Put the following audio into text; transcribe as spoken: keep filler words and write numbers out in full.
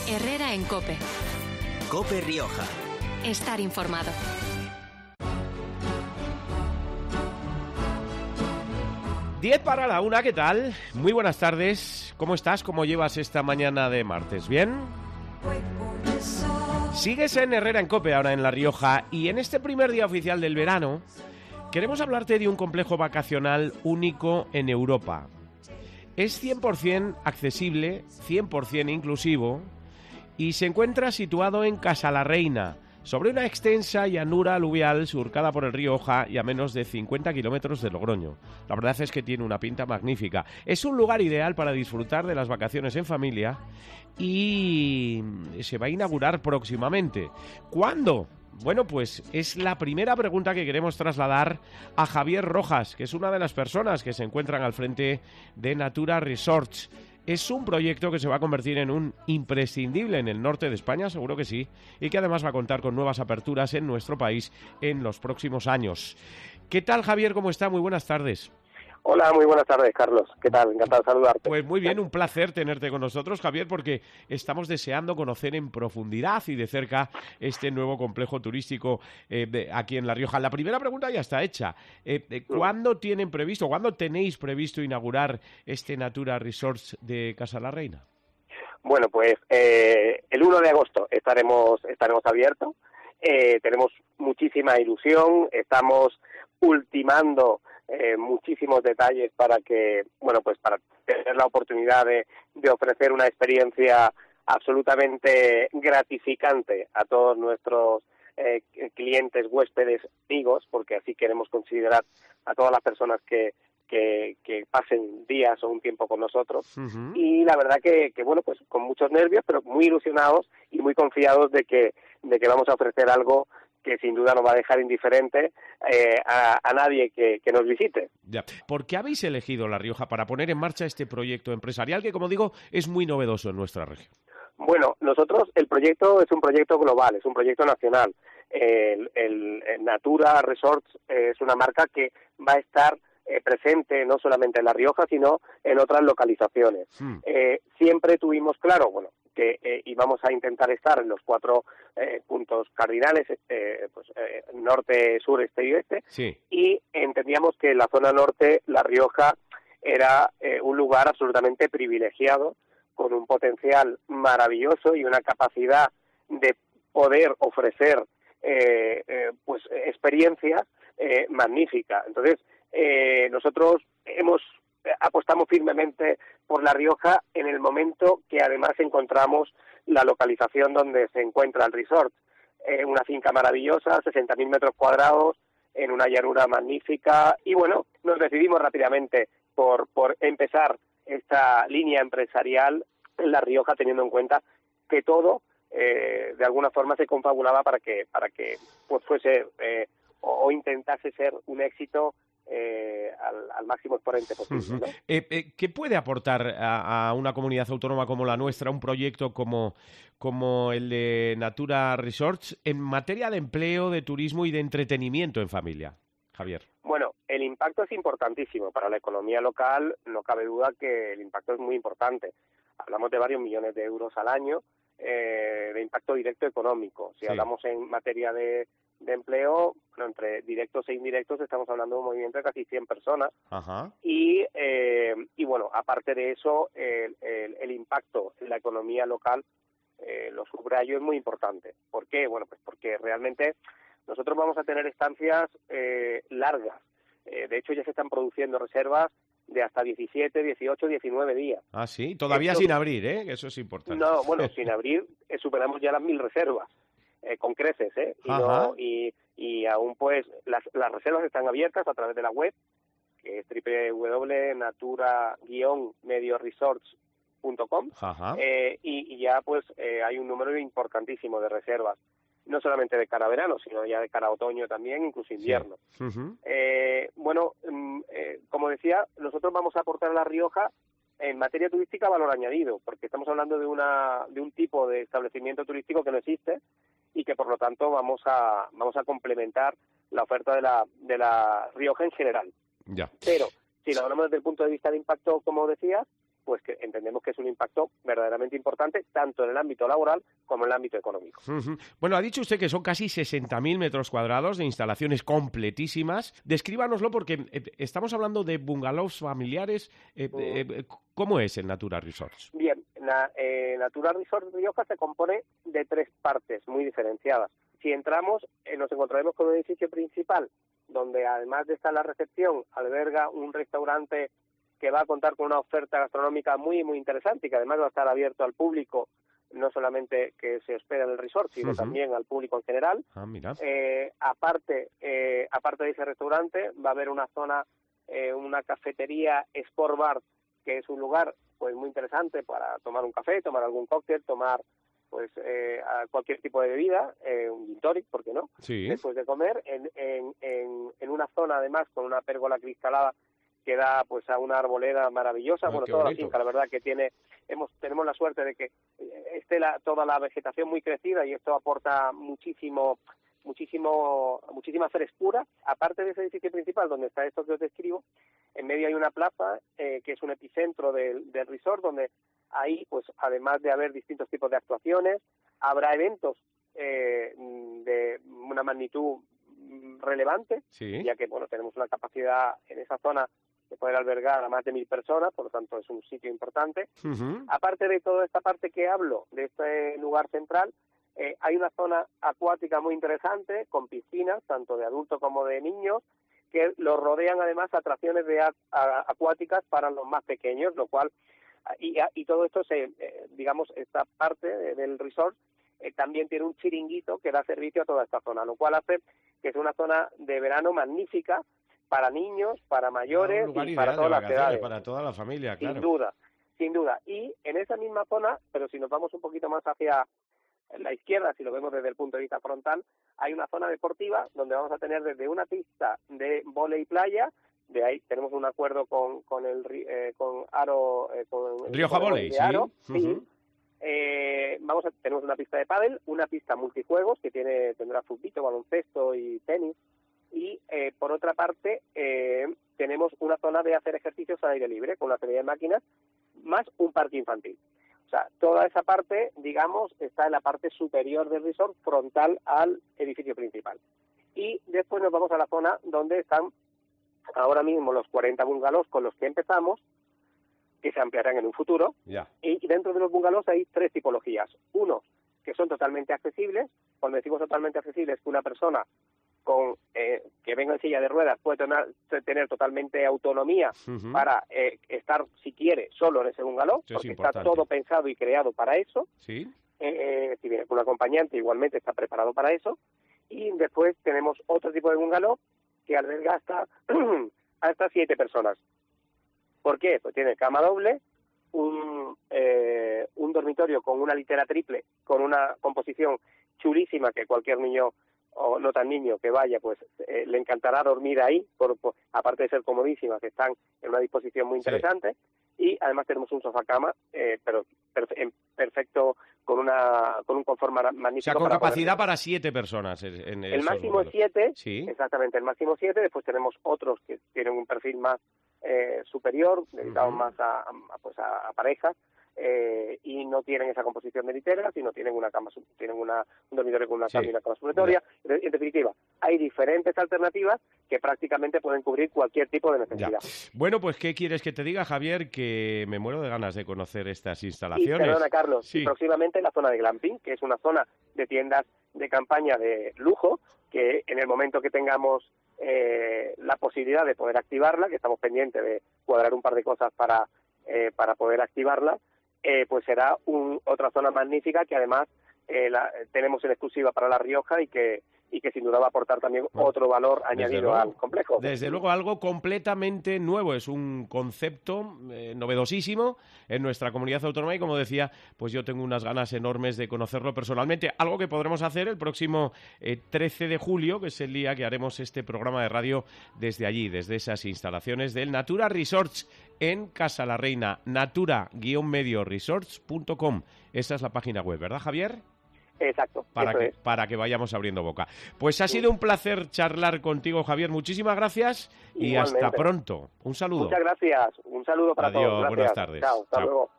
Herrera en COPE. COPE Rioja. Estar informado. diez para la una, ¿qué tal? Muy buenas tardes. ¿Cómo estás? ¿Cómo llevas esta mañana de martes? ¿Bien? Sigues en Herrera en COPE, ahora en La Rioja, y en este primer día oficial del verano queremos hablarte de un complejo vacacional único en Europa. Es cien por ciento accesible, cien por ciento inclusivo y se encuentra situado en Casalarreina, sobre una extensa llanura aluvial surcada por el río Oja y a menos de cincuenta kilómetros de Logroño. La verdad es que tiene una pinta magnífica. Es un lugar ideal para disfrutar de las vacaciones en familia y se va a inaugurar próximamente. ¿Cuándo? Bueno, pues es la primera pregunta que queremos trasladar a Javier Rojas, que es una de las personas que se encuentran al frente de Natura Resorts. Es un proyecto que se va a convertir en un imprescindible en el norte de España, seguro que sí, y que además va a contar con nuevas aperturas en nuestro país en los próximos años. ¿Qué tal, Javier? ¿Cómo está? Muy buenas tardes. Hola, muy buenas tardes, Carlos. ¿Qué tal? Encantado de saludarte. Pues muy bien, un placer tenerte con nosotros, Javier, porque estamos deseando conocer en profundidad y de cerca este nuevo complejo turístico eh, de, aquí en La Rioja. La primera pregunta ya está hecha. Eh, eh, ¿Cuándo tienen previsto, cuándo tenéis previsto inaugurar este Natura Resorts de Casalarreina? Bueno, pues eh, el uno de agosto estaremos, estaremos abiertos. Eh, tenemos muchísima ilusión, estamos ultimando Eh, muchísimos detalles para que, bueno, pues para tener la oportunidad de, de ofrecer una experiencia absolutamente gratificante a todos nuestros eh, clientes, huéspedes, amigos, porque así queremos considerar a todas las personas que que, que pasen días o un tiempo con nosotros. Uh-huh. Y la verdad que, que, bueno, pues con muchos nervios, pero muy ilusionados y muy confiados de que, de que vamos a ofrecer algo que sin duda no va a dejar indiferente eh, a, a nadie que, que nos visite. Ya. ¿Por qué habéis elegido La Rioja para poner en marcha este proyecto empresarial que, como digo, es muy novedoso en nuestra región? Bueno, nosotros, el proyecto es un proyecto global, es un proyecto nacional. El, el, el Natura Resorts es una marca que va a estar eh, presente no solamente en La Rioja, sino en otras localizaciones. Hmm. Eh, siempre tuvimos claro, bueno, que eh, íbamos a intentar estar en los cuatro eh, puntos cardinales, eh, pues eh, norte, sur, este y oeste, sí. Y entendíamos que en la zona norte, La Rioja era eh, un lugar absolutamente privilegiado, con un potencial maravilloso y una capacidad de poder ofrecer eh, eh, pues experiencias eh, magníficas. Entonces, eh, nosotros hemos apostamos firmemente por La Rioja en el momento que además encontramos la localización donde se encuentra el resort. Eh, una finca maravillosa, sesenta mil metros cuadrados, en una llanura magnífica, y bueno, nos decidimos rápidamente por, por empezar esta línea empresarial en La Rioja, teniendo en cuenta que todo eh, de alguna forma se confabulaba para que para que pues fuese eh, o, o intentase ser un éxito Eh, al, al máximo exponente posible, ¿no? eh, eh, ¿Qué puede aportar a, a una comunidad autónoma como la nuestra un proyecto como, como el de Natura Resorts en materia de empleo, de turismo y de entretenimiento en familia, Javier? Bueno, el impacto es importantísimo para la economía local, no cabe duda que el impacto es muy importante. Hablamos de varios millones de euros al año eh, de impacto directo económico. Si sí. hablamos en materia de de empleo, bueno, entre directos e indirectos estamos hablando de un movimiento de casi cien personas. Ajá. y eh, y bueno, aparte de eso, el, el, el impacto en la economía local, eh, lo subrayo, es muy importante. ¿Por qué? Bueno, pues porque realmente nosotros vamos a tener estancias eh, largas. Eh, de hecho, ya se están produciendo reservas de hasta diecisiete, dieciocho, diecinueve días. Ah, sí, todavía Esto, sin abrir, ¿eh? Eso es importante. No, bueno, sin abrir eh, superamos ya las mil reservas. Eh, con creces, ¿eh? Y, no, y, y aún pues las, las reservas están abiertas a través de la web, que es doble u doble u doble punto natura guion medio resorts punto com, eh, y, y ya pues eh, hay un número importantísimo de reservas, no solamente de cara a verano, sino ya de cara a otoño también, incluso invierno. Sí. Uh-huh. eh, bueno, eh, como decía, nosotros vamos a aportar a La Rioja en materia turística valor añadido, porque estamos hablando de una de un tipo de establecimiento turístico que no existe, y que por lo tanto vamos a vamos a complementar la oferta de la de la Rioja en general. Ya. Pero si lo hablamos desde el punto de vista de impacto, como decías, pues que entendemos que es un impacto verdaderamente importante, tanto en el ámbito laboral como en el ámbito económico. Uh-huh. Bueno, ha dicho usted que son casi sesenta mil metros cuadrados de instalaciones completísimas. Descríbanoslo porque eh, estamos hablando de bungalows familiares. Eh, uh-huh. eh, ¿Cómo es el Natura Resorts? Bien, la, eh, Natura Resort Rioja se compone de tres partes muy diferenciadas. Si entramos, eh, nos encontraremos con un edificio principal, donde además de estar la recepción, alberga un restaurante que va a contar con una oferta gastronómica muy, muy interesante y que además va a estar abierto al público, no solamente que se hospeda en el resort, sino uh-huh. también al público en general. Ah, mira. Eh, aparte, eh, aparte de ese restaurante, va a haber una zona, eh, una cafetería Sport Bar, que es un lugar pues muy interesante para tomar un café, tomar algún cóctel, tomar pues eh, cualquier tipo de bebida, eh, un gin tonic, ¿por qué no? Sí. Después de comer, en, en, en, en una zona además con una pérgola cristalada que da pues a una arboleda maravillosa. Ah, bueno, toda bonito. La finca, la verdad que tiene, hemos tenemos la suerte de que esté la, toda la vegetación muy crecida y esto aporta muchísimo, muchísimo, muchísima frescura. Aparte de ese edificio principal donde está esto que os describo, en medio hay una plaza eh, que es un epicentro del, del resort, donde ahí, pues además de haber distintos tipos de actuaciones, habrá eventos eh, de una magnitud relevante, sí. ya que bueno tenemos una capacidad en esa zona de poder albergar a más de mil personas, por lo tanto es un sitio importante. Uh-huh. Aparte de toda esta parte que hablo, de este lugar central, eh, hay una zona acuática muy interesante, con piscinas, tanto de adultos como de niños, que los rodean además atracciones de a, a, acuáticas para los más pequeños, lo cual, y, y todo esto, se eh, digamos, esta parte del resort eh, también tiene un chiringuito que da servicio a toda esta zona, lo cual hace que es una zona de verano magnífica para niños, para mayores ah, y para todas las edades. Para toda la familia, claro. Sin duda, sin duda. Y en esa misma zona, pero si nos vamos un poquito más hacia la izquierda, si lo vemos desde el punto de vista frontal, hay una zona deportiva donde vamos a tener desde una pista de vóley playa, de ahí tenemos un acuerdo con con el eh, con Aro eh, con Rioja Vóley, sí. Aro, uh-huh. sí. Eh, vamos a tenemos una pista de pádel, una pista multijuegos que tiene tendrá fútbol, baloncesto y tenis, y eh, por otra parte eh, tenemos una zona de hacer ejercicios al aire libre con una serie de máquinas más un parque infantil. O sea, toda esa parte, digamos, está en la parte superior del resort, frontal al edificio principal. Y después nos vamos a la zona donde están ahora mismo los cuarenta bungalows con los que empezamos, que se ampliarán en un futuro. Yeah. Y dentro de los bungalows hay tres tipologías. Unos que son totalmente accesibles. Cuando decimos totalmente accesibles, que una persona con eh, que venga en silla de ruedas puede tener, tener totalmente autonomía uh-huh. para eh, estar, si quiere, solo en ese bungalow, eso porque está todo pensado y creado para eso. ¿Sí? Eh, si viene con un acompañante, igualmente está preparado para eso. Y después tenemos otro tipo de bungalow que alberga hasta, hasta siete personas. ¿Por qué? Pues tiene cama doble, un, eh, un dormitorio con una litera triple, con una composición chulísima que cualquier niño o no tan niño que vaya, pues eh, le encantará dormir ahí, por, por, aparte de ser comodísimas, que están en una disposición muy interesante. Sí. Y además tenemos un sofá cama, eh, pero perfe- perfecto, con una con un confort magnífico. O sea, con para capacidad poder... para siete personas. En el máximo es siete, sí. Exactamente, el máximo siete. Después tenemos otros que tienen un perfil más eh, superior, dedicados uh-huh. más a, a, pues a, a parejas, eh, y no tienen esa composición de literas, sino tienen una cama, tienen una, un dormitorio con una, sí. cama y una cama supletoria. Ya. En definitiva, hay diferentes alternativas que prácticamente pueden cubrir cualquier tipo de necesidad. Ya. Bueno, pues ¿qué quieres que te diga, Javier? Que me muero de ganas de conocer estas instalaciones. Y perdona, Carlos, sí. y próximamente la zona de glamping, que es una zona de tiendas de campaña de lujo, que en el momento que tengamos eh, la posibilidad de poder activarla, que estamos pendientes de cuadrar un par de cosas para, eh, para poder activarla, eh, pues será un, otra zona magnífica que además eh, la, tenemos en exclusiva para La Rioja y que y que sin duda va a aportar también bueno, otro valor añadido luego, al complejo. Desde luego algo completamente nuevo, es un concepto eh, novedosísimo en nuestra comunidad autónoma y como decía, pues yo tengo unas ganas enormes de conocerlo personalmente, algo que podremos hacer el próximo eh, trece de julio, que es el día que haremos este programa de radio desde allí, desde esas instalaciones del Natura Resorts en Casa la Reina, natura guion medio resorts punto com. Esa es la página web, ¿verdad, Javier? Exacto, para eso que, es. para que vayamos abriendo boca. Pues ha sido un placer charlar contigo, Javier. Muchísimas gracias y Igualmente. hasta pronto. Un saludo. Muchas gracias. Un saludo para Adiós, todos. Gracias. buenas tardes. Chao, hasta Chao. luego.